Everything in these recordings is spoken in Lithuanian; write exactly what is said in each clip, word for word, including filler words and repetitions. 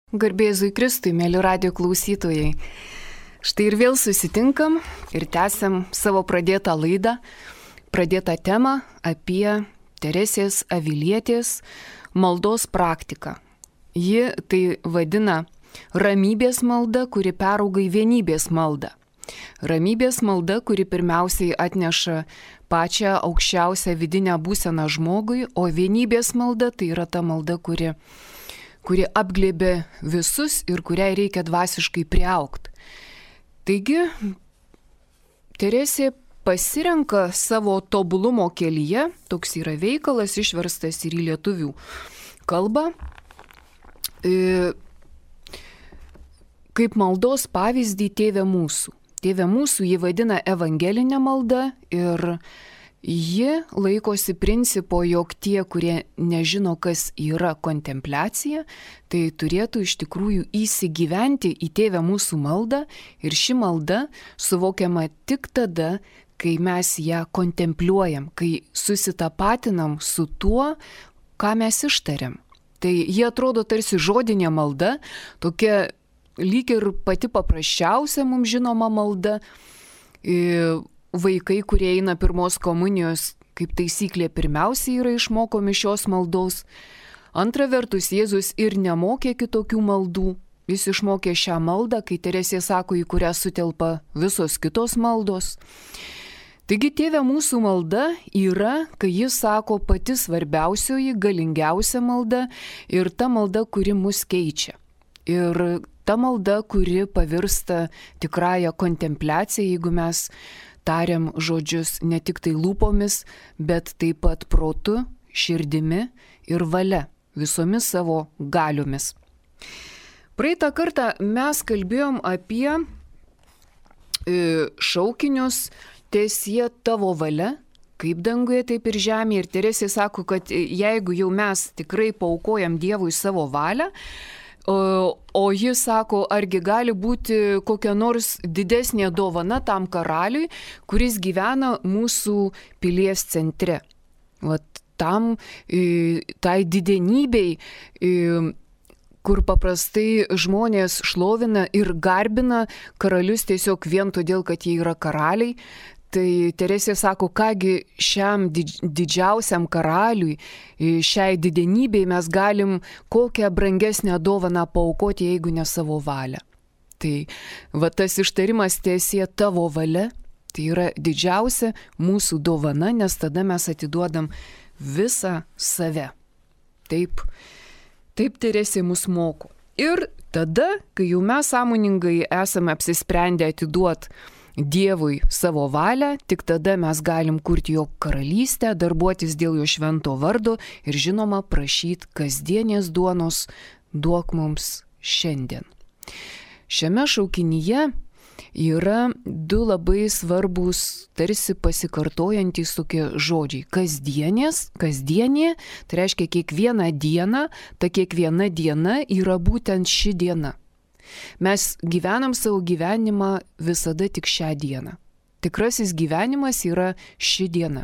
Garbėzui Kristui, mėly radijo klausytojai. Štai ir vėl susitinkam ir tęsiam savo pradėtą laidą, pradėtą temą apie Teresės Avilietės maldos praktiką. Ji tai vadina ramybės malda, kuri perauga į vienybės maldą. Ramybės malda, kuri pirmiausiai atneša pačią aukščiausią vidinę būseną žmogui, o vienybės malda tai yra ta malda, kuri kuri apglėbė visus ir kuriai reikia dvasiškai priaugti. Taigi, Teresė pasirenka savo tobulumo kelyje, toks yra veikalas išverstas ir į lietuvių kalbą, kaip maldos pavyzdį Tėve mūsų. Tėve mūsų jį vadina evangelinė malda ir ji laikosi principo, jog tie, kurie nežino, kas yra kontempliacija, tai turėtų iš tikrųjų įsigyventi į Tėve mūsų maldą ir ši malda suvokiama tik tada, kai mes ją kontempliuojam, kai susitapatinam su tuo, ką mes ištariam. Tai jie atrodo tarsi žodinė malda, tokia lyg ir pati paprasčiausia mums žinoma malda. Vaikai, kurie eina pirmos komunijos, kaip taisyklė, pirmiausiai yra išmokomi šios maldos. Antra vertus, Jėzus ir nemokė kitokių maldų. Jis išmokė šią maldą, kai Teresė sako, į kurią sutelpa visos kitos maldos. Taigi, Tėve mūsų malda yra, kai jis sako, pati svarbiausioji, galingiausia malda ir ta malda, kuri mus keičia. Ir ta malda, kuri pavirsta tikrąją kontempliaciją, jeigu mes tariam žodžius ne tik tai lūpomis, bet taip pat protu, širdimi ir valia, visomis savo galiomis. Praeitą kartą mes kalbėjom apie šaukinius tiesie tavo valia, kaip danguje, taip ir žemėje. Ir Teresė sako, kad jeigu jau mes tikrai paaukojam Dievui savo valią, O, o jis sako, argi gali būti kokia nors didesnė dovana tam karaliui, kuris gyvena mūsų pilies centre. Vat tam, tai didenybei, kur paprastai žmonės šlovina ir garbina karalius tiesiog vien todėl, kad jie yra karaliai. Tai Teresė sako, kągi šiam didžiausiam karaliui, šiai didenybei mes galim kokią brangesnę dovaną paaukoti, jeigu ne savo valią. Tai va tas ištarimas Teresė tavo valia, tai yra didžiausia mūsų dovana, nes tada mes atiduodam visą save. Taip, taip Teresė mus moko. Ir tada, kai jau mes sąmoningai esame apsisprendę atiduoti Dievui savo valią, tik tada mes galim kurti jo karalystę, darbuotis dėl jo švento vardo ir žinoma prašyti kasdienės duonos duok mums šiandien. Šiame šaukinyje yra du labai svarbus, tarsi pasikartojantys tokie žodžiai. Kasdienės, kasdienė, tai reiškia kiekvieną dieną, ta kiekviena diena yra būtent ši diena. Mes gyvenam savo gyvenimą visada tik šią dieną. Tikrasis gyvenimas yra ši diena.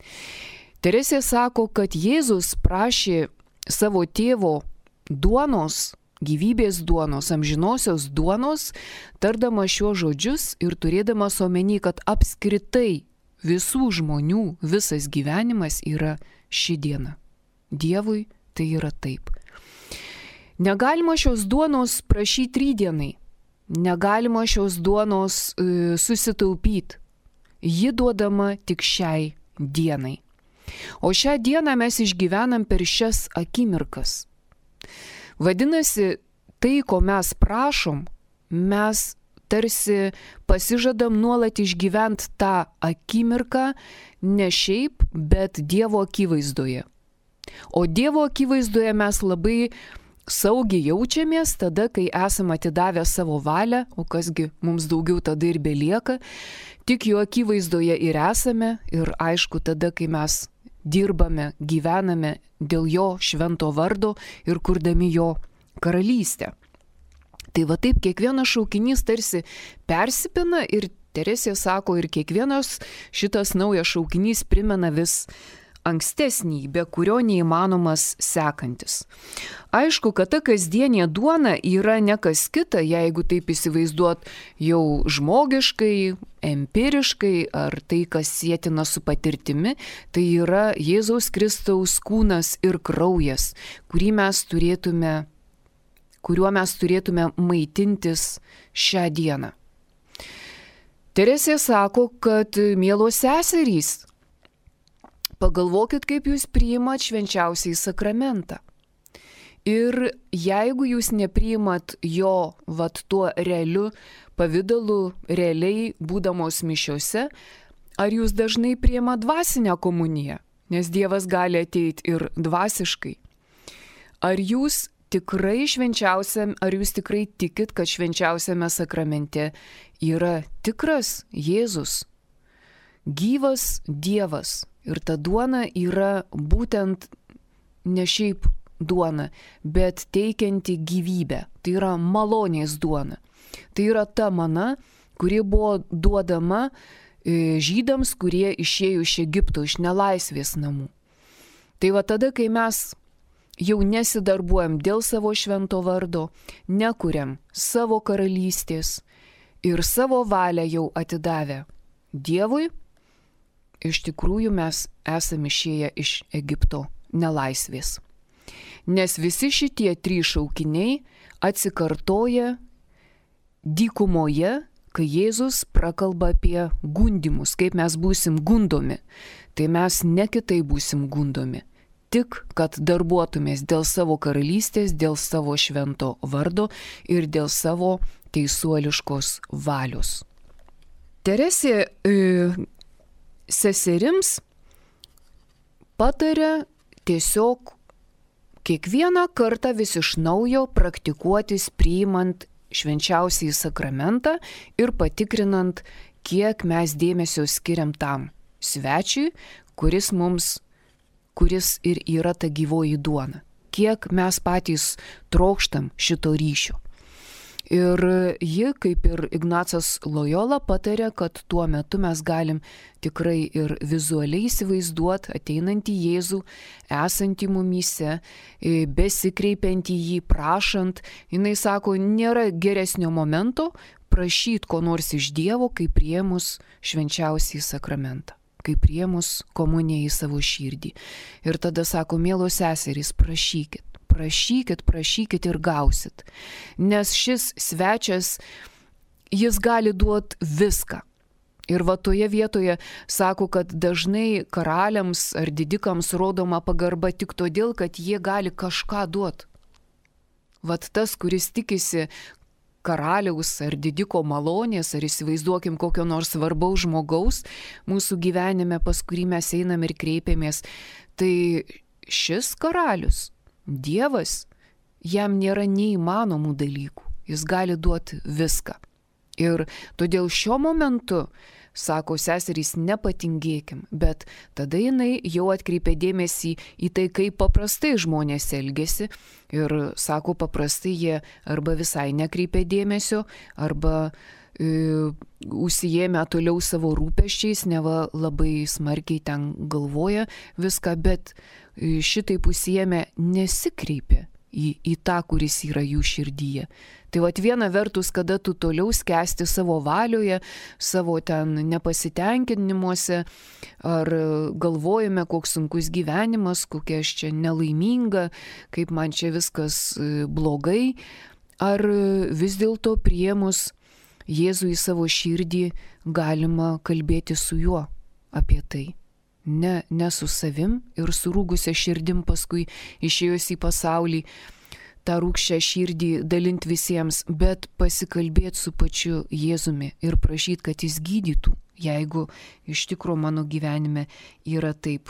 Teresė sako, kad Jėzus prašė savo tėvo duonos, gyvybės duonos, amžinosios duonos, tardama šiuos žodžius ir turėdamas omeny, kad apskritai visų žmonių visas gyvenimas yra ši diena. Dievui tai yra taip. Negalima šios duonos prašyti rytdienai, negalima šios duonos e, susitaupyti. Ji duodama tik šiai dienai. O šią dieną mes išgyvenam per šias akimirkas. Vadinasi, tai, ko mes prašom, mes tarsi pasižadam nuolat išgyventi tą akimirką ne šiaip, bet Dievo akivaizdoje. O Dievo akivaizdoje mes labai saugiai jaučiamės tada, kai esame atidavę savo valią, o kasgi mums daugiau tada ir belieka, tik jo akivaizdoje ir esame ir aišku tada, kai mes dirbame, gyvename dėl jo švento vardo ir kurdami jo karalystę. Tai va taip kiekvienas šaukinys tarsi persipina ir Teresė sako, ir kiekvienas šitas naujas šaukinys primena vis ankstesnį, be kurio neįmanomas sekantis. Aišku, kad ta kasdienė duona yra ne kas kita, jeigu taip įsivaizduot jau žmogiškai, empiriškai, ar tai, kas sietina su patirtimi, tai yra Jėzaus Kristaus kūnas ir kraujas, kurį mes turėtume, kuriuo mes turėtume maitintis šią dieną. Teresė sako, kad mielos seserys, pagalvokit, kaip jūs priimat švenčiausiąjį sakramentą. Ir jeigu jūs nepriimat jo vat tuo realiu pavidalu, realiai būdamos mišiose, ar jūs dažnai priima dvasinę komuniją, nes Dievas gali ateiti ir dvasiškai. Ar jūs tikrai švenčiausiam, ar jūs tikrai tikit, kad švenčiausiame sakramente yra tikras Jėzus, gyvas Dievas. Ir ta duona yra būtent ne šiaip duona, bet teikianti gyvybę. Tai yra malonės duona. Tai yra ta mana, kuri buvo duodama žydams, kurie išėjo iš Egipto, iš nelaisvės namų. Tai va tada, kai mes jau nesidarbuojam dėl savo švento vardo, nekuriam savo karalystės ir savo valią jau atidavę Dievui, iš tikrųjų mes esame išėję iš Egipto nelaisvės. Nes visi šitie trys šaukiniai atsikartoja dykumoje, kai Jėzus prakalba apie gundymus, kaip mes būsim gundomi. Tai mes ne kitaip būsim gundomi, tik kad darbuotumės dėl savo karalystės, dėl savo švento vardo ir dėl savo teisuoliškos valios. Teresė e, seserims patarė tiesiog kiekvieną kartą vis iš naujo praktikuotis priimant švenčiausiąjį sakramentą ir patikrinant, kiek mes dėmesio skiriam tam svečiui, kuris mums, kuris ir yra ta gyvoji duona. Kiek mes patys trokštam šito ryšio. Ir ji, kaip ir Ignacas Lojola, patarė, kad tuo metu mes galim tikrai ir vizualiai įsivaizduoti ateinantį Jėzų, esantį mumyse, besikreipiantį jį, prašant. Jinai sako, nėra geresnio momento prašyti ko nors iš Dievo, kaip priėmus švenčiausiąjį sakramentą, kaip priėmus komuniją į savo širdį. Ir tada sako, mielos seserys, prašykit. Prašykit, prašykit ir gausit. Nes šis svečias, jis gali duoti viską. Ir va toje vietoje sako, kad dažnai karaliams ar didikams rodoma pagarba tik todėl, kad jie gali kažką duoti. Vat tas, kuris tikisi karaliaus ar didiko malonės, ar įsivaizduokim kokio nors svarbaus žmogaus mūsų gyvenime, pas kurį mes einam ir kreipiamės, tai šis karalius, Dievas, jam nėra neįmanomų dalykų, jis gali duoti viską. Ir todėl šiuo momentu, sako seserys, nepatingėkim, bet tada jinai jau atkreipė dėmesį į tai, kaip paprastai žmonės elgesi ir sako, paprastai jie arba visai nekreipė dėmesio, arba e, užsijėmė toliau savo rūpesčiais, neva labai smarkiai ten galvoja viską, bet šitaip užsijėmė nesikreipė į, į tą, kuris yra jų širdyje. Tai vat viena vertus, kada tu toliau skęsti savo valioje, savo ten nepasitenkinimuose, ar galvojame, koks sunkus gyvenimas, kokia aš čia nelaiminga, kaip man čia viskas blogai, ar vis dėlto priėmus Jėzų į savo širdį galima kalbėti su juo apie tai. Ne, ne su savim ir surūgusią širdim paskui išėjus į pasaulį, tą rūgščią širdį dalinti visiems, bet pasikalbėti su pačiu Jėzumi ir prašyti, kad jis gydytų, jeigu iš tikro mano gyvenime yra taip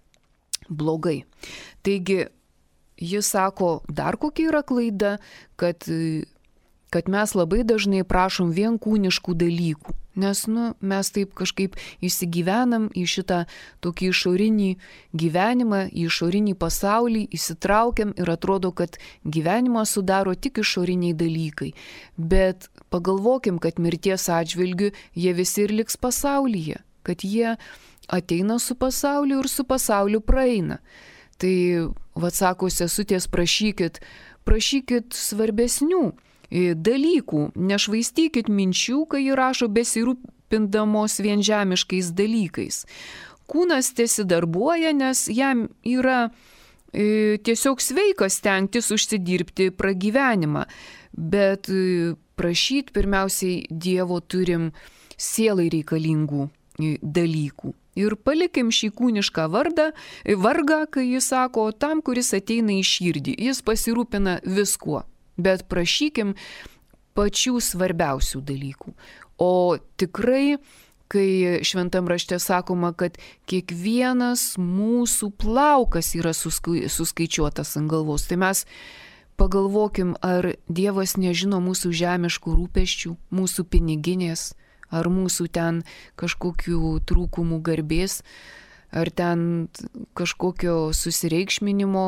blogai. Taigi, jis sako, dar kokia yra klaida, kad, kad mes labai dažnai prašom vien kūniškų dalykų. Nes nu, mes taip kažkaip įsigyvenam į šitą tokį išorinį gyvenimą, į išorinį pasaulį, įsitraukiam ir atrodo, kad gyvenimą sudaro tik išoriniai dalykai. Bet pagalvokim, kad mirties atžvilgiu jie visi ir liks pasaulyje, kad jie ateina su pasauliu ir su pasauliu praeina. Tai, vad sako sesutės, prašykit, prašykit svarbesnių dalykų, nešvaistykit minčių, kai jį rašo besirūpindamos vien žemiškais dalykais. Kūnas tesidarbuoja, nes jam yra e, tiesiog sveikas stengtis užsidirbti pragyvenimą, bet e, prašyti pirmiausiai Dievo turim sielai reikalingų e, dalykų. Ir palikim šį kūnišką vardą, vargą, kai jis sako, tam, kuris ateina į širdį. Jis pasirūpina viskuo, bet prašykim pačių svarbiausių dalykų. O tikrai, kai šventam rašte sakoma, kad kiekvienas mūsų plaukas yra suskaičiuotas ant galvos, tai mes pagalvokim, ar Dievas nežino mūsų žemiškų rūpesčių, mūsų piniginės, ar mūsų ten kažkokių trūkumų garbės, ar ten kažkokio susireikšminimo,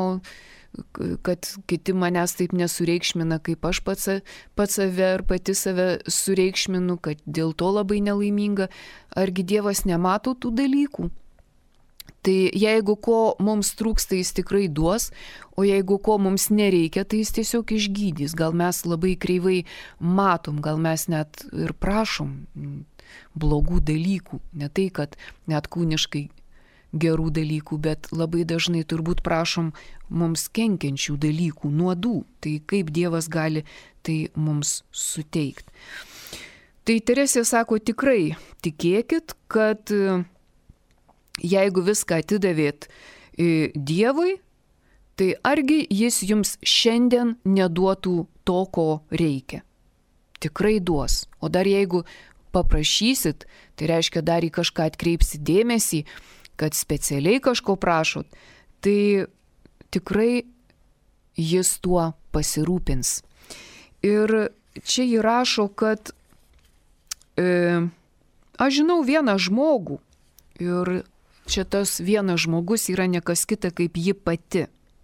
kad kiti manęs taip nesureikšmina, kaip aš pats, pats save ar pati save sureikšminu, kad dėl to labai nelaiminga. Argi Dievas nemato tų dalykų? Tai jeigu ko mums trūksta, jis tikrai duos, o jeigu ko mums nereikia, tai jis tiesiog išgydys. Gal mes labai kreivai matom, gal mes net ir prašom blogų dalykų. Ne tai, kad net kūniškai gerų dalykų, bet labai dažnai turbūt prašom mums kenkiančių dalykų, nuodų. Tai kaip Dievas gali tai mums suteikti. Tai Teresė sako, tikrai tikėkit, kad jeigu viską atidavėt Dievui, tai argi jis jums šiandien neduotų to, ko reikia. Tikrai duos. O dar jeigu paprašysit, tai reiškia dar į kažką atkreipsit dėmesį, kad specialiai kažko prašot, tai tikrai jis tuo pasirūpins. Ir čia jį rašo, kad e, aš žinau vieną žmogų ir čia tas vienas žmogus yra ne kas kita kaip ji pati.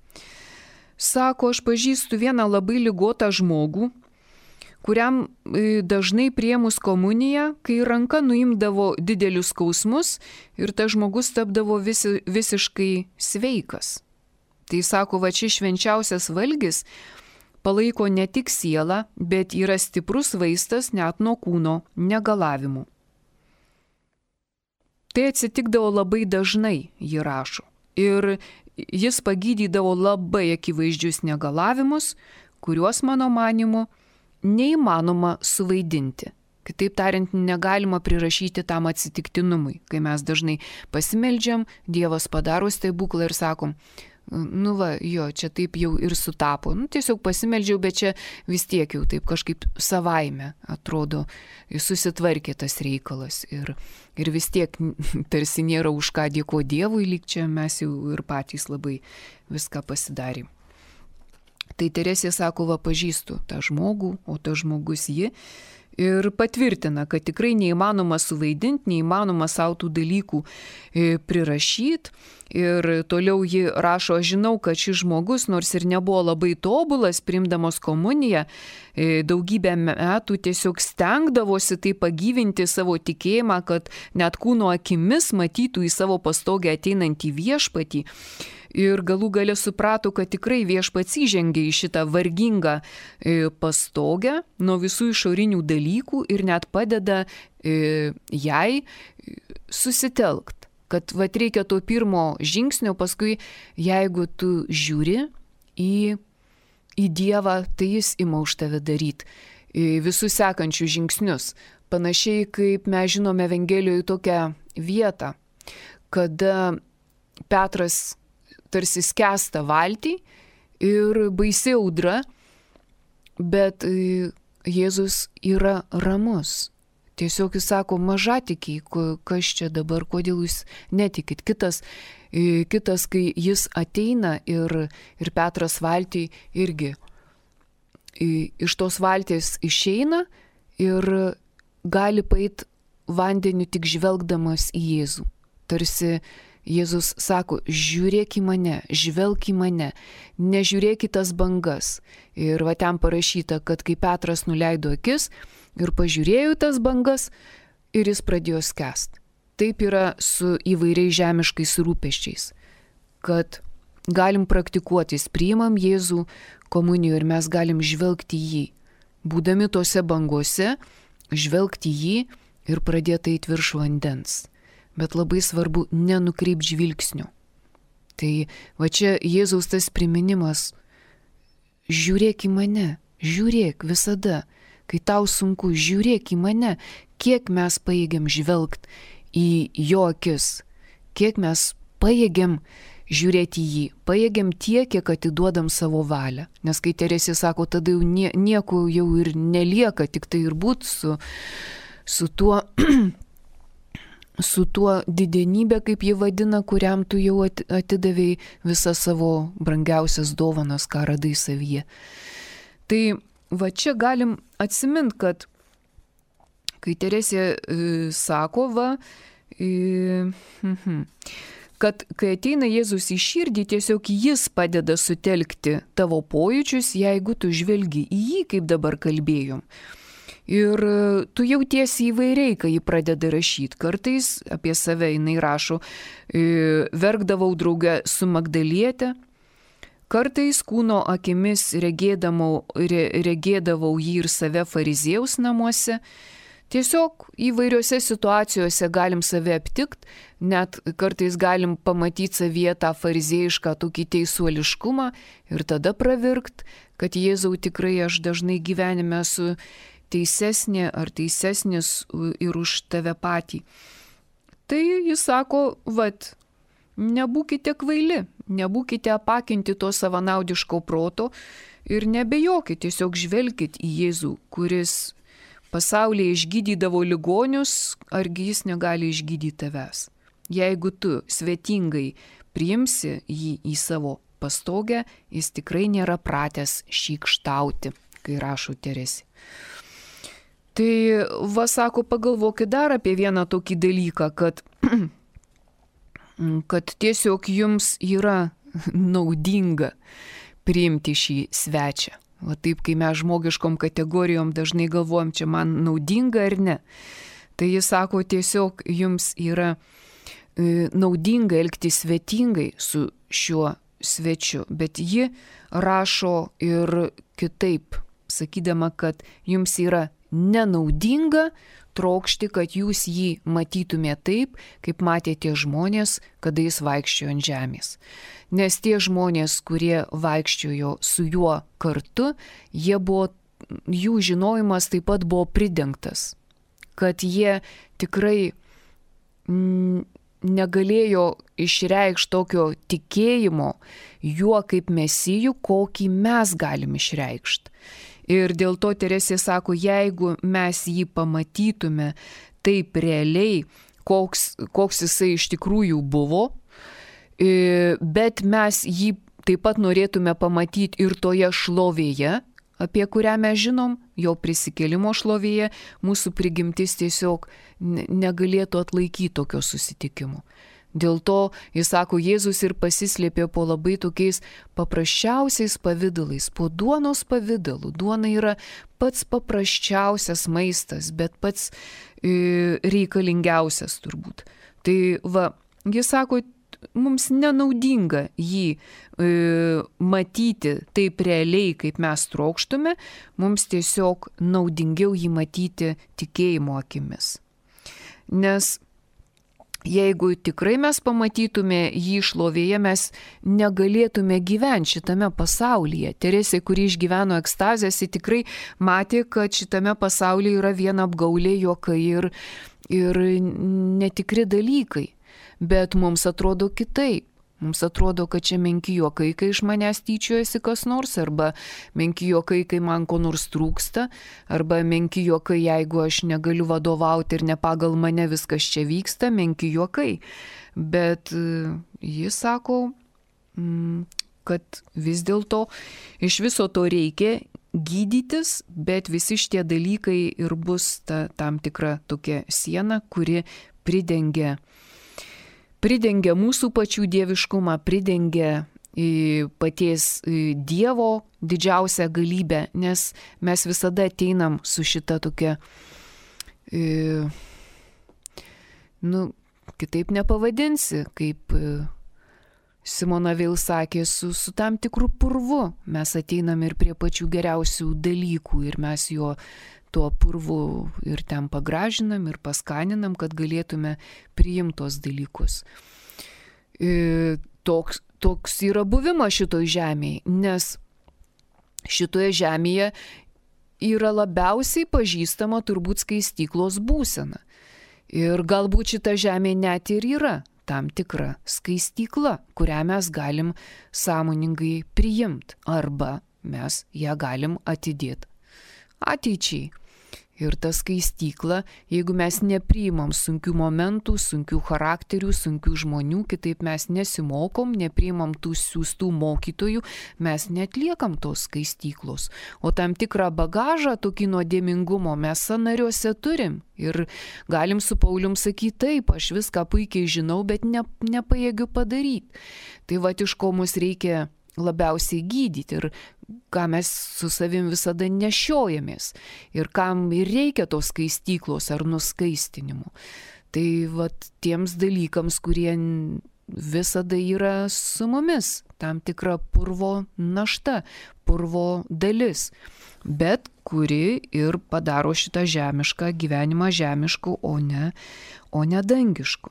Sako, aš pažįstu vieną labai ligotą žmogų, kuriam dažnai priėmus komuniją, kai ranka nuimdavo didelius skausmus ir tas žmogus tapdavo visi, visiškai sveikas. Tai sako, va čia švenčiausias valgis palaiko ne tik sielą, bet yra stiprus vaistas net nuo kūno negalavimų. Tai atsitikdavo labai dažnai, ji rašo. Ir jis pagydydavo labai akivaizdžius negalavimus, kuriuos, mano manimu, neįmanoma suvaidinti. Kitaip tariant, negalima prirašyti tam atsitiktinumui. Kai mes dažnai pasimeldžiam, Dievas padaro stebuklą ir sakom, nu va, jo, čia taip jau ir sutapo. Nu, tiesiog pasimeldžiau, bet čia vis tiek jau taip kažkaip savaime atrodo susitvarkė tas reikalas. Ir, ir vis tiek tarsi nėra už ką dėkoti Dievui, lyg čia mes jau ir patys labai viską pasidarėm. Tai Teresė sako, va pažįstu tą žmogų, o tas žmogus ji. Ir patvirtina, kad tikrai neįmanoma suvaidinti, neįmanoma savo tų dalykų prirašyti. Ir toliau ji rašo, aš žinau, kad šis žmogus, nors ir nebuvo labai tobulas, priimdamos komuniją, daugybę metų tiesiog stengdavosi tai pagyvinti savo tikėjimą, kad net kūno akimis matytų į savo pastogę ateinantį viešpatį. Ir galų gale suprato, kad tikrai viešpats įžengė į šitą vargingą pastogę nuo visų išorinių dalykų ir net padeda jai susitelkt. Kad vat reikia to pirmo žingsnio, paskui jeigu tu žiūri į, į Dievą, tai jis ima už tave daryti visus sekančius žingsnius. Panašiai kaip mes žinome Evangelijoje tokią vietą, kada Petras tarsi skęsta valtį ir baisi audra, bet Jėzus yra ramus. Tiesiog jis sako, mažatikiai, kas čia dabar, kodėl jūs netikit. Kitas, kitas kai jis ateina ir, ir Petras valtį irgi iš tos valties išeina ir gali paeit vandeniu tik žvelgdamas į Jėzų. Tarsi Jėzus sako, žiūrėk į mane, žvelk į mane, nežiūrėk į tas bangas. Ir va ten parašyta, kad kai Petras nuleido akis ir pažiūrėjo tas bangas ir jis pradėjo skęst. taip yra su įvairiais žemiškais rūpesčiais, kad galim praktikuotis, priimam Jėzų komunijoje ir mes galim žvelgti jį, būdami tose bangose, žvelgti jį ir pradėti eit virš vandens. Bet labai svarbu nenukreipti žvilgsnio. Tai va čia Jėzaus tas priminimas, žiūrėk į mane, žiūrėk visada, kai tau sunku, žiūrėk į mane, kiek mes pajėgiam žvelgti į jo akis, kiek mes pajėgiam žiūrėti į jį, pajėgiam tiek, kiek atiduodam savo valią. Nes kai Teresė sako, tada jau nie, nieko jau ir nelieka, tik tai ir būt su, su tuo, su tuo didenybė, kaip jį vadina, kuriam tu jau atidavėjai visas savo brangiausias dovanas, ką radai savyje. Tai va čia galim atsimint, kad kai Teresė e, sako, va, e, kad kai ateina Jėzus į širdį, tiesiog jis padeda sutelkti tavo pojūčius, jeigu tu žvelgi į jį, kaip dabar kalbėjom. Ir tu jautiesi įvairiai, kai jį pradeda rašyti. Kartais apie save jinai rašo, verkdavau drauge su Magdaliete, kartais kūno akimis regėdavau, regėdavau jį ir save fariziejaus namuose. Tiesiog įvairiose situacijose galim save aptikti, net kartais galim pamatyti savyje tą fariziejišką tokį teisuoliškumą ir tada pravirkt, kad Jėzau tikrai aš dažnai gyvenime esu teisesnė ar teisesnis ir už tave patį. Tai jis sako, vat, nebūkite kvaili, nebūkite apakinti to savanaudiško proto ir nebejokit, tiesiog žvelkit į Jėzų, kuris pasaulyje išgydydavo ligonius, argi jis negali išgydyti tavęs. Jeigu tu svetingai priimsi jį į savo pastogę, jis tikrai nėra pratęs šykštauti, kai rašo Teresė. Tai va sako, pagalvokit dar apie vieną tokį dalyką, kad, kad tiesiog jums yra naudinga priimti šį svečią. Va taip, kai mes žmogiškom kategorijom dažnai galvojam, čia man naudinga ar ne. Tai jis sako, tiesiog jums yra e, naudinga elgtis svetingai su šiuo svečiu, bet ji rašo ir kitaip, sakydama, kad jums yra nenaudinga trokšti, kad jūs jį matytumė taip, kaip matė tie žmonės, kada jis vaikščiojo ant žemės. Nes tie žmonės, kurie vaikščiojo su juo kartu, jie buvo, jų žinojimas taip pat buvo pridengtas, kad jie tikrai mm, negalėjo išreikšti tokio tikėjimo juo kaip mesijų, kokį mes galim išreikšti. Ir dėl to Teresė sako, jeigu mes jį pamatytume taip realiai, koks, koks jisai iš tikrųjų buvo, bet mes jį taip pat norėtume pamatyti ir toje šlovėje, apie kurią mes žinom, jo prisikėlimo šlovėje, mūsų prigimtis tiesiog negalėtų atlaikyti tokio susitikimo. Dėl to, jis sako, Jėzus ir pasislėpė po labai tokiais paprasčiausiais pavydalais, po duonos pavydalu. Duona yra pats paprasčiausias maistas, bet pats e, reikalingiausias turbūt. Tai va, jis sako, mums nenaudinga jį e, matyti taip realiai, kaip mes trokštume, mums tiesiog naudingiau jį matyti tikėjimo akimis. Nes jeigu tikrai mes pamatytume jį šlovėje, mes negalėtume gyventi šitame pasaulyje. Teresė, kuri išgyveno ekstazės, ji tikrai matė, kad šitame pasaulyje yra viena apgaulė, juokai ir, ir netikri dalykai. Bet mums atrodo kitaip. Mums atrodo, kad čia menki juokai, kai iš manęs tyčiojasi kas nors, arba menki juokai, kai man ko nors trūksta, arba menki juokai, jeigu aš negaliu vadovauti ir ne pagal mane viskas čia vyksta, menki juokai. Bet jis sako, kad vis dėlto iš viso to reikia gydytis, bet visi šitie dalykai ir bus ta, tam tikra tokia siena, kuri pridengia pridengia mūsų pačių dieviškumą, pridengia paties Dievo didžiausią galybę, nes mes visada ateinam su šita tokia, nu, kitaip nepavadinsi, kaip Simona vėl sakė, su, su tam tikru purvu mes ateinam ir prie pačių geriausių dalykų ir mes jo tuo purvu ir ten pagražinam ir paskaninam, kad galėtume priimti tos dalykus. E, toks, toks yra buvimas šitoj žemėje, nes šitoje žemėje yra labiausiai pažįstama turbūt skaistyklos būsena. Ir galbūt šita žemė net ir yra tam tikra skaistykla, kurią mes galim sąmoningai priimti, arba mes ją galim atidėti ateičiai. Ir ta skaistykla, jeigu mes nepriimam sunkių momentų, sunkių charakterių, sunkių žmonių, kitaip mes nesimokom, nepriimam tų siųstų mokytojų, mes netliekam tos skaistyklos. O tam tikrą bagažą, tokį nuodėmingumo mes sąnariuose turim. Ir galim su Paulium sakyti, taip, aš viską puikiai žinau, bet ne, nepajėgiu padaryti. Tai va, iš ko mus reikia labiausiai gydyti ir ką mes su savim visada nešiojamės ir kam ir reikia tos skaistyklos ar nuskaistinimų. Tai vat tiems dalykams, kurie visada yra su mumis, tam tikra purvo našta, purvo dalis, bet kuri ir padaro šitą žemišką gyvenimą žemišku, o ne, o ne dangišku.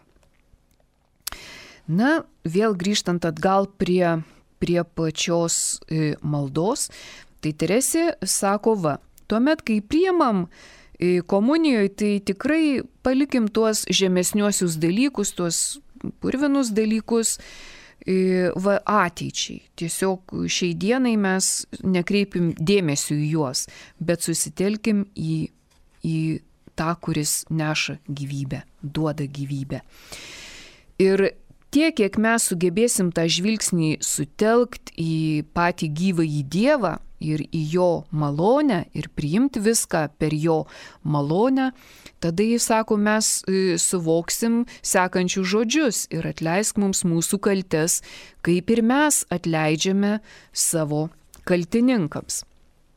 Na, vėl grįžtant atgal prie prie pačios e, maldos, tai Teresė sako, va, tuomet, kai priimam e, komunijoje, tai tikrai palikim tuos žemesniuosius dalykus, tuos purvinus dalykus e, va, ateičiai. Tiesiog šiai dienai mes nekreipim dėmesio į juos, bet susitelkim į, į tą, kuris neša gyvybę, duoda gyvybę. Ir tiek, kiek mes sugebėsim tą žvilgsnį sutelkti į patį gyvąjį Dievą ir į jo malonę ir priimti viską per jo malonę, tada jis sako, mes suvoksim sekančius žodžius ir atleisk mums mūsų kaltes, kaip ir mes atleidžiame savo kaltininkams.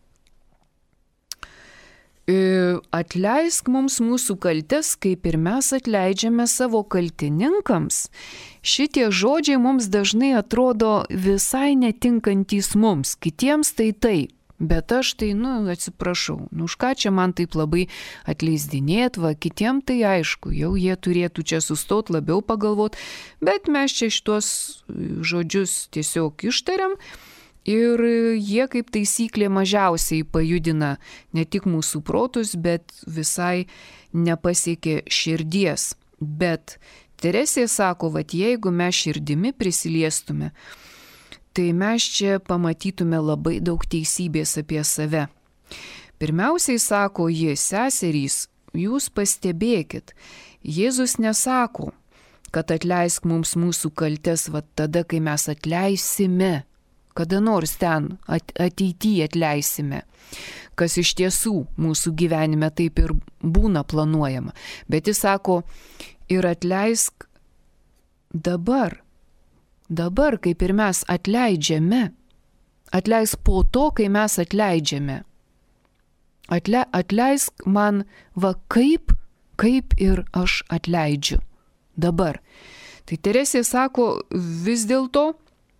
Atleisk mums mūsų kaltes, kaip ir mes atleidžiame savo kaltininkams. Šitie žodžiai mums dažnai atrodo visai netinkantys mums, kitiems tai taip, bet aš tai, nu, atsiprašau, nu už ką čia man taip labai atleisdinėt, va, kitiem tai aišku, jau jie turėtų čia sustot, labiau pagalvot, bet mes čia šitos žodžius tiesiog ištariam. Ir jie kaip taisyklė mažiausiai pajudina ne tik mūsų protus, bet visai nepasiekė širdies. Bet Teresė sako, kad jeigu mes širdimi prisiliestume, tai mes čia pamatytume labai daug teisybės apie save. Pirmiausiai sako ji, seserys, jūs pastebėkit, Jėzus nesako, kad atleisk mums mūsų kaltes va tada, kai mes atleisime. Kada nors ten ateityje atleisime, kas iš tiesų mūsų gyvenime taip ir būna planuojama. Bet jis sako, ir atleisk dabar, dabar kaip ir mes atleidžiame, atleisk po to, kai mes atleidžiame. Atle, atleisk man va kaip, kaip ir aš atleidžiu dabar. Tai Teresė sako, vis dėlto,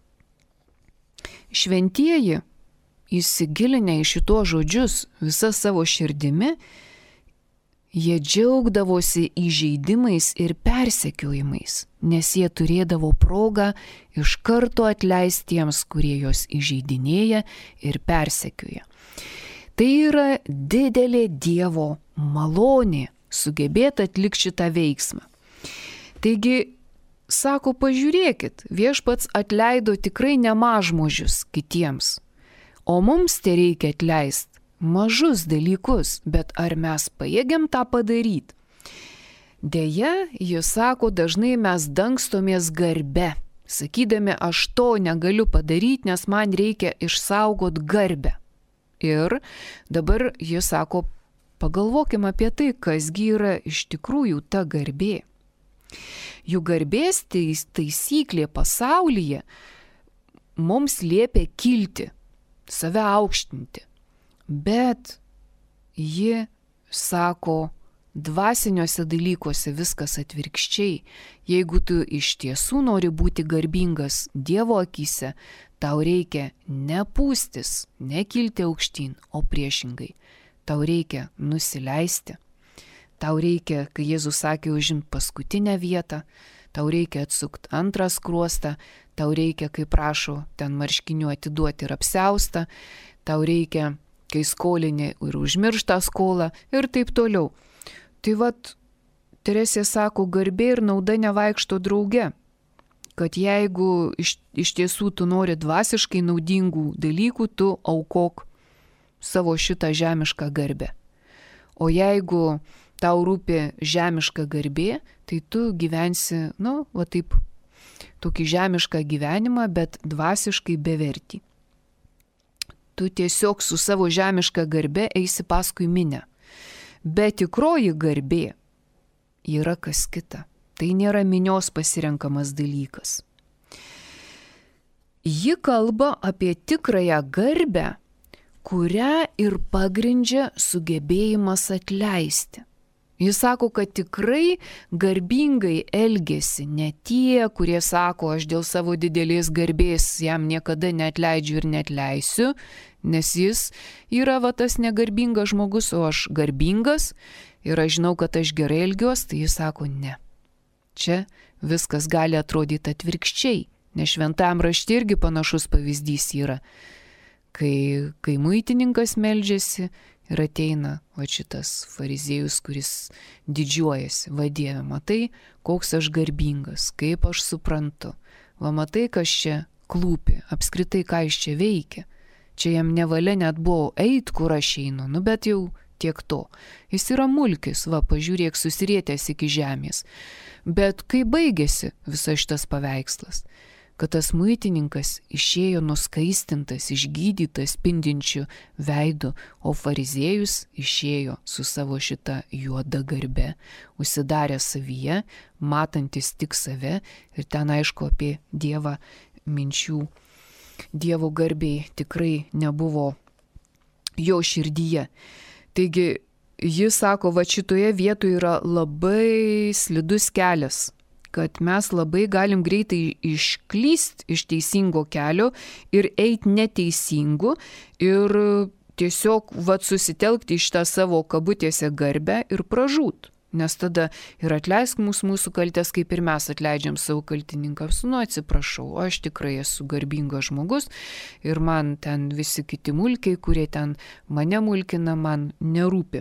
šventieji, įsigilinę į šituos žodžius visą savo širdimi, jie džiaugdavosi įžeidimais ir persekiojimais, nes jie turėdavo progą iš karto atleisti tiems, kurie jos įžeidinėja ir persekioja. Tai yra didelė Dievo malonė sugebėti atlikti šitą veiksmą. Taigi, sako, pažiūrėkit, viešpats atleido tikrai nemažmožius kitiems, o mums tai reikia atleisti mažus dalykus, bet ar mes pajėgiam tą padaryti? Deja, jis sako, dažnai mes dangstomės garbe, sakydami, aš to negaliu padaryti, nes man reikia išsaugot garbę. Ir dabar jis sako, pagalvokim apie tai, kasgi yra iš tikrųjų ta garbė. Jų garbės tais, taisyklė pasaulyje mums liepia kilti, save aukštinti. Bet ji sako, dvasiniuose dalykuose viskas atvirkščiai. Jeigu tu iš tiesų nori būti garbingas Dievo akyse, tau reikia nepūstis, nekilti aukštyn, o priešingai. Tau reikia nusileisti. Tau reikia, kai Jėzus sakė, užimti paskutinę vietą, tau reikia atsukti antrą skruostą, tau reikia, kai prašo ten marškinių, atiduoti ir apsiaustą, tau reikia, kai skolinė ir užmirštą skolą ir taip toliau. Tai vat, Teresė sako, garbė ir nauda nevaikšto drauge, kad jeigu iš, iš tiesų tu nori dvasiškai naudingų dalykų, tu aukok savo šitą žemišką garbę. O jeigu tau rūpi žemiška garbė, tai tu gyvensi, nu, va taip, tokį žemišką gyvenimą, bet dvasiškai bevertį. Tu tiesiog su savo žemiška garbe eisi paskui minę. Bet tikroji garbė yra kas kita. Tai nėra minios pasirenkamas dalykas. Ji kalba apie tikrąją garbę, kurią ir pagrindžia sugebėjimas atleisti. Jis sako, kad tikrai garbingai elgesi ne tie, kurie sako, aš dėl savo didelės garbės jam niekada neatleidžiu ir neatleisiu, nes jis yra va tas negarbingas žmogus, o aš garbingas ir aš žinau, kad aš gerai elgiuosi, tai jis sako ne. Čia viskas gali atrodyti atvirkščiai, nes šventajam rašte irgi panašus pavyzdys yra, kai, kai muitininkas meldžiasi ir ateina va šitas fariziejus, kuris didžiuojasi, va Dieve, matai, koks aš garbingas, kaip aš suprantu, va matai, kas čia klūpi, apskritai ką jis čia veikia, čia jam nevalia net buvo eit, kur aš einu, nu bet jau tiek to. Jis yra mulkis, va pažiūrėk, susirietęs iki žemės. Bet kai baigėsi visas šitas paveikslas, kad tas muitininkas išėjo nuskaistintas, išgydytas, spindinčiu veidu, o fariziejus išėjo su savo šita juoda garbe, užsidarė savyje, matantis tik save ir ten aišku apie Dievą minčių. Dievo garbiai tikrai nebuvo jo širdyje. Taigi jis sako, va šitoje vietoje yra labai slidus kelias, kad mes labai galim greitai išklyst iš teisingo kelio ir eiti neteisingu ir tiesiog vat susitelkti iš tą savo kabutėse garbę ir pražūt. Nes tada ir atleisk mūsų mūsų kaltės, kaip ir mes atleidžiam savo kaltininkams. Nu, atsiprašau, aš tikrai esu garbingas žmogus ir man ten visi kiti mulkiai, kurie ten mane mulkina, man nerūpi.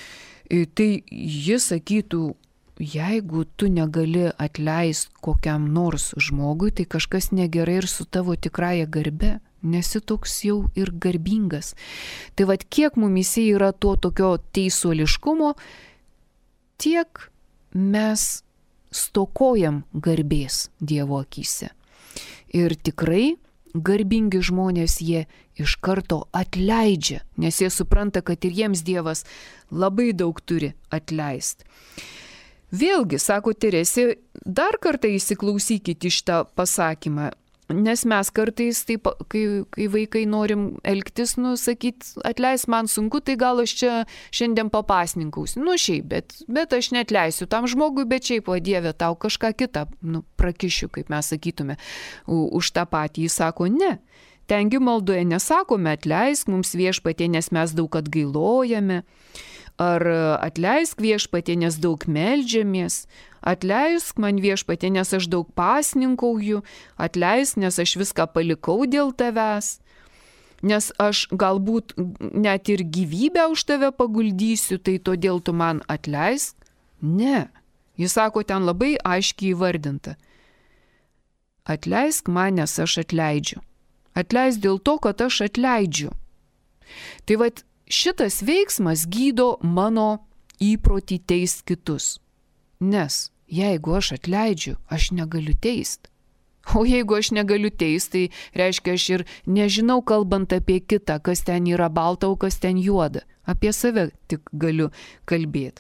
Tai jis sakytų, jeigu tu negali atleisti kokiam nors žmogui, tai kažkas negerai ir su tavo tikrąja garbe, nesi toks jau ir garbingas. Tai vad kiek mumyse yra to tokio teisuoliškumo, tiek mes stokojam garbės Dievo akyse. Ir tikrai garbingi žmonės jie iš karto atleidžia, nes jie supranta, kad ir jiems Dievas labai daug turi atleisti. Vėlgi, sako Teresė, dar kartą įsiklausykite iš tą pasakymą, nes mes kartais, taip, kai, kai vaikai norim elgtis, nu, sakyt, atleis man sunku, tai gal aš čia šiandien papasninkausi. Nu, šiaip, bet, bet aš neatleisiu tam žmogui, bet šiaip, o Dieve, tau kažką kitą, nu, prakišiu, kaip mes sakytume, už tą patį. Jis sako, ne. Tengi maldoje nesakome atleisk mums Viešpatie, nes mes daug atgailojame. Ar atleisk Viešpatie, nes daug meldžiamės, atleisk man Viešpatie, nes aš daug pasninkauju, atleisk, nes aš viską palikau dėl tavęs, nes aš galbūt net ir gyvybę už tave paguldysiu, tai todėl tu man atleisk. Ne, jis sako ten labai aiškiai įvardinta. Atleisk man, nes aš atleidžiu. Atleisk dėl to, kad aš atleidžiu. Tai vat, šitas veiksmas gydo mano įprotį teist kitus. Nes jeigu aš atleidžiu, aš negaliu teist. O jeigu aš negaliu teist, tai reiškia, aš ir nežinau, kalbant apie kitą, kas ten yra balta, o kas ten juoda. Apie save tik galiu kalbėti.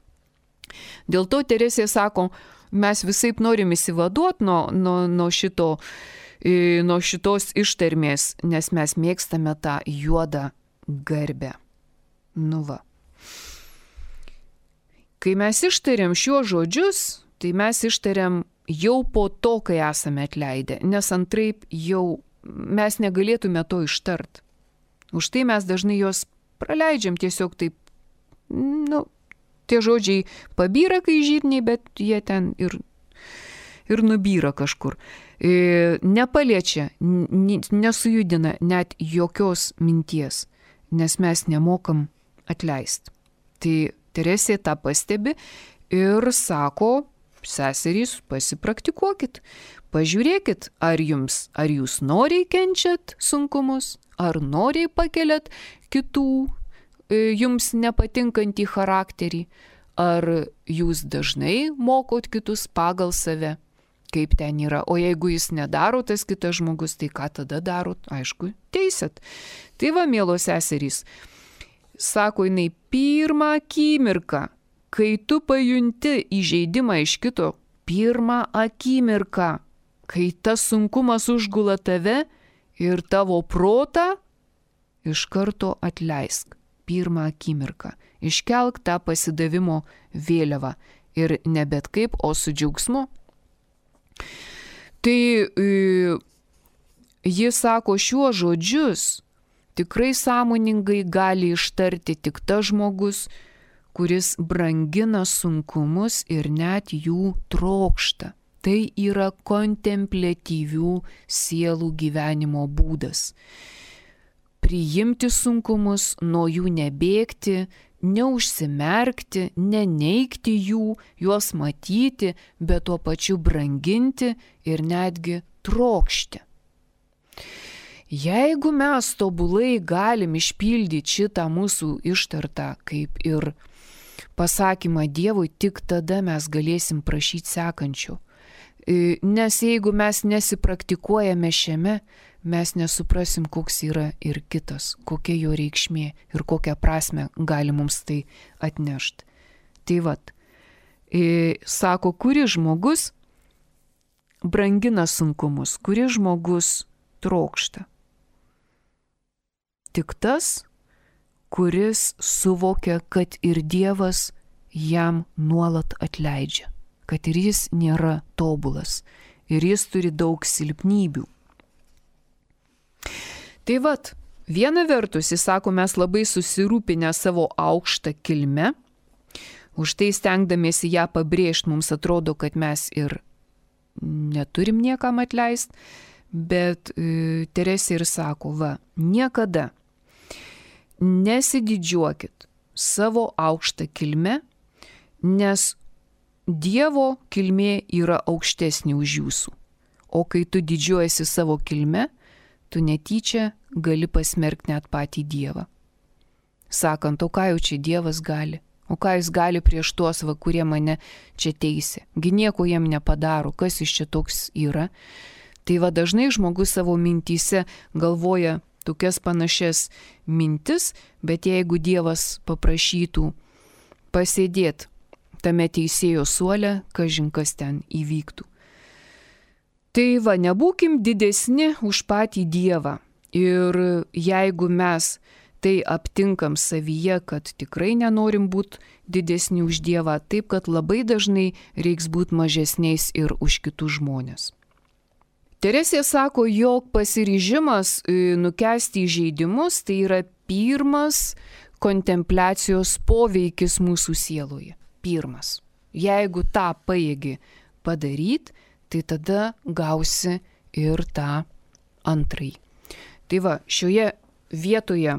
Dėl to Teresė sako, mes visaip norim įsivaduoti nuo, nuo, nuo, šito, nuo šitos ištarmės, nes mes mėgstame tą juodą garbę. Nu va. kai mes ištariam šiuos žodžius, tai mes ištariam jau po to, kai esame atleidę, nes antraip jau mes negalėtume to ištart. Už tai mes dažnai juos praleidžiam tiesiog taip, nu, tie žodžiai pabyra, kai žirniai, bet jie ten ir, ir nubyra kažkur. E, nepaliečia, n, nesujudina net jokios minties, nes mes nemokam atleisti. Tai Teresė tą pastebi ir sako, seserys, pasipraktikuokit, pažiūrėkit, ar jums, ar jūs noriai kenčiat sunkumus, ar noriai pakeliat kitų e, jums nepatinkantį charakterį, ar jūs dažnai mokot kitus pagal save, kaip ten yra. O jeigu jis nedaro tas kitas žmogus, tai ką tada darot? Aišku, teisėt. Tai va, mielos seserys, sako jinai, pirmą akimirką, kai tu pajunti įžeidimą iš kito, pirmą akimirką, kai tas sunkumas užgula tave ir tavo protą, iš karto atleisk. Pirmą akimirką. Iškelk tą pasidavimo vėliavą. Ir ne bet kaip, o su džiaugsmu. Tai e, ji sako, šiuos žodžius tikrai sąmoningai gali ištarti tik tas žmogus, kuris brangina sunkumus ir net jų trokšta. Tai yra kontempliatyvių sielų gyvenimo būdas. Priimti sunkumus, nuo jų nebėgti, neužsimerkti, neneigti jų, juos matyti, bet tuo pačiu branginti ir netgi trokšti. Jeigu mes tobulai galim išpildyti šitą mūsų ištartą kaip ir pasakymą Dievui, tik tada mes galėsim prašyti sekančio. Nes jeigu mes nesipraktikuojame šiame, mes nesuprasim, koks yra ir kitas, kokia jo reikšmė ir kokią prasme gali mums tai atnešti. Tai vat, sako, kuris žmogus brangina sunkumus, kuris žmogus trokšta. Tik tas, kuris suvokia, kad ir Dievas jam nuolat atleidžia, kad ir jis nėra tobulas ir jis turi daug silpnybių. Tai vat, viena vertus, jis sako, mes labai susirūpinę savo aukštą kilmę, už tai stengdamiesi ją pabrėžti, mums atrodo, kad mes ir neturim niekam atleisti, bet e, Teresė ir sako, va, niekada nesididžiuokit savo aukštą kilmę, nes Dievo kilmė yra aukštesnė už jūsų. O kai tu didžiuojasi savo kilme, tu netyčia gali pasmerkti net patį Dievą. Sakant, o ką jau čia Dievas gali? O ką jis gali prieš tuos, va, kurie mane čia teisė? Gi nieko jiem nepadaro, kas iš čia toks yra? Tai va, dažnai žmogus savo mintyse galvoja tokias panašias mintis, bet jeigu Dievas paprašytų pasėdėti tame teisėjo suole, kažin kas ten įvyktų. Tai va, nebūkim didesni už patį Dievą. Ir jeigu mes tai aptinkam savyje, kad tikrai nenorim būti didesni už Dievą, taip kad labai dažnai reiks būti mažesniais ir už kitus žmonės. Teresė sako, jog pasiryžimas nukęsti įžeidimus tai yra pirmas kontempliacijos poveikis mūsų sieloje. Pirmas. Jeigu tą pajėgi padaryti, tai tada gausi ir tą antrąjį. Tai va, šioje vietoje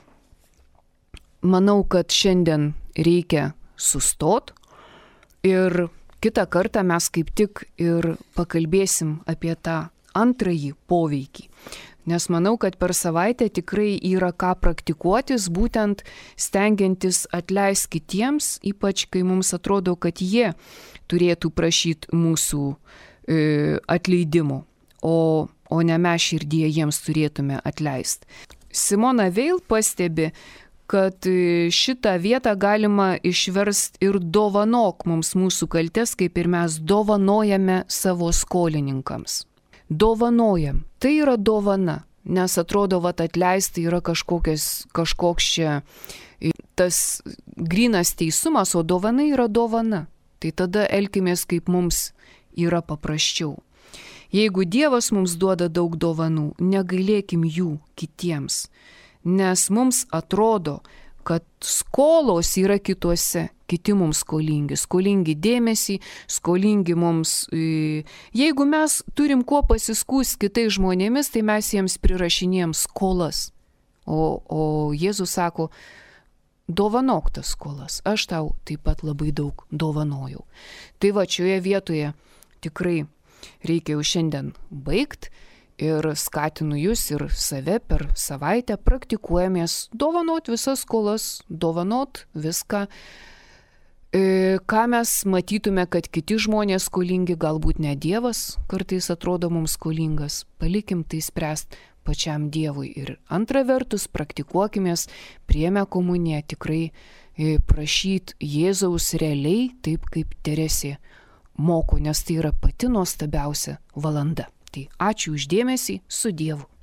manau, kad šiandien reikia sustot ir kitą kartą mes kaip tik ir pakalbėsim apie tą antrąjį poveikį. Nes manau, kad per savaitę tikrai yra ką praktikuotis, būtent stengiantis atleisti kitiems, ypač kai mums atrodo, kad jie turėtų prašyti mūsų e, atleidimo, o, o ne mes širdyje jiems turėtume atleisti. Simona Veil pastebi, kad šitą vietą galima išversti ir dovanok mums mūsų kaltes, kaip ir mes dovanojame savo skolininkams. Dovanojam. Tai yra dovana, nes atrodo, vat atleisti yra kažkokias, kažkoks čia tas grynas teisumas, o dovana yra dovana. Tai tada elkimės, kaip mums yra paprasčiau. Jeigu Dievas mums duoda daug dovanų, negailėkim jų kitiems, nes mums atrodo, kad skolos yra kituose, kiti mums skolingi, skolingi dėmesį, skolingi mums. Jeigu mes turim kuo pasiskųsti kitais žmonėmis, tai mes jiems prirašinėjom skolas. O, o Jėzus sako, dovanok tas skolas, aš tau taip pat labai daug dovanojau. Tai va, šioje vietoje tikrai reikia jau šiandien baigti. Ir skatinu jūs ir save per savaitę praktikuojamės dovanot visas skolas, dovanot viską, e, ką mes matytume, kad kiti žmonės skolingi, galbūt ne Dievas kartais atrodo mums skolingas, palikim tai spręst pačiam Dievui. Ir antra vertus, praktikuokimės priėmę komuniją tikrai e, prašyti Jėzaus realiai, taip kaip Teresė moko, nes tai yra pati nuostabiausia valanda. Tai ačiū už dėmesį, su Dievu.